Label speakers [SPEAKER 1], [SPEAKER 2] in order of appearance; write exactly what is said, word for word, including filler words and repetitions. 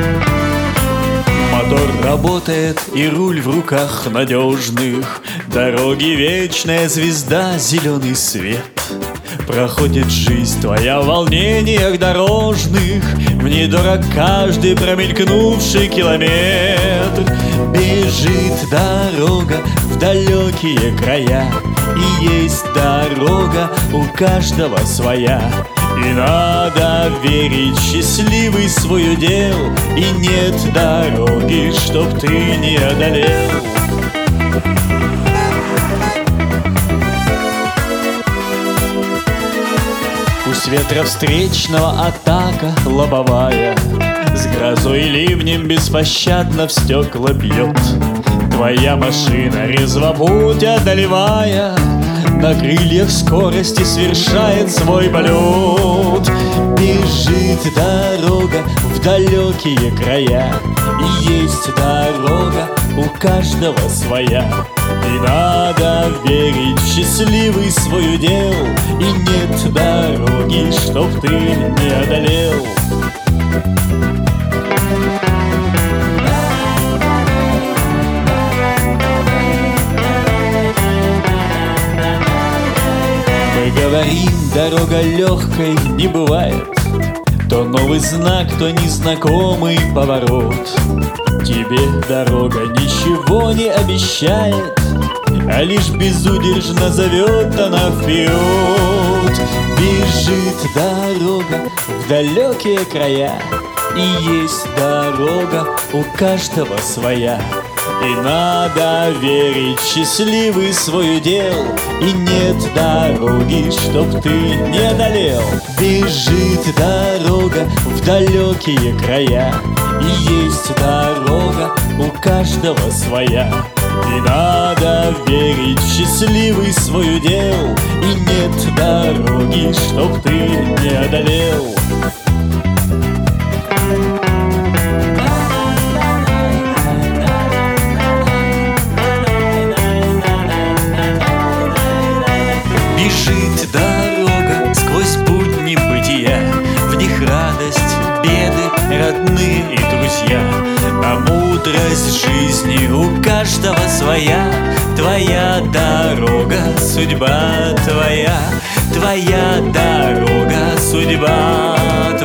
[SPEAKER 1] Мотор работает и руль в руках надежных, дороги вечная звезда, зеленый свет. Проходит жизнь твоя в волнениях дорожных, мне дорог каждый промелькнувший километр. Бежит дорога в далекие края, и есть дорога у каждого своя. И надо верить в счастливый свой удел, и нет дороги, чтоб ты не одолел. Пусть ветра встречного атака лобовая с грозой и ливнем беспощадно в стекла бьет. Твоя машина, резво путь одолевая, на крыльях скорости совершает свой полет. Бежит дорога в далекие края, и есть дорога у каждого своя. И надо верить в счастливый свой удел, и нет дороги, чтоб ты не одолел. Мы говорим, дорога легкой не бывает, то новый знак, то незнакомый поворот. Тебе дорога ничего не обещает, а лишь безудержно зовет она вперед. Бежит дорога в далекие края, и есть дорога у каждого своя. И надо верить в счастливый свой удел, и нет дороги, чтоб ты не одолел. Бежит дорога в далекие края, и есть дорога у каждого своя. И надо верить в счастливый свой удел, и нет дороги, чтоб ты не одолел. Бежит дорога сквозь будни бытия, в них радость, беды, родные и друзья. А мудрость жизни у каждого своя. Твоя дорога, судьба твоя, твоя дорога, судьба твоя.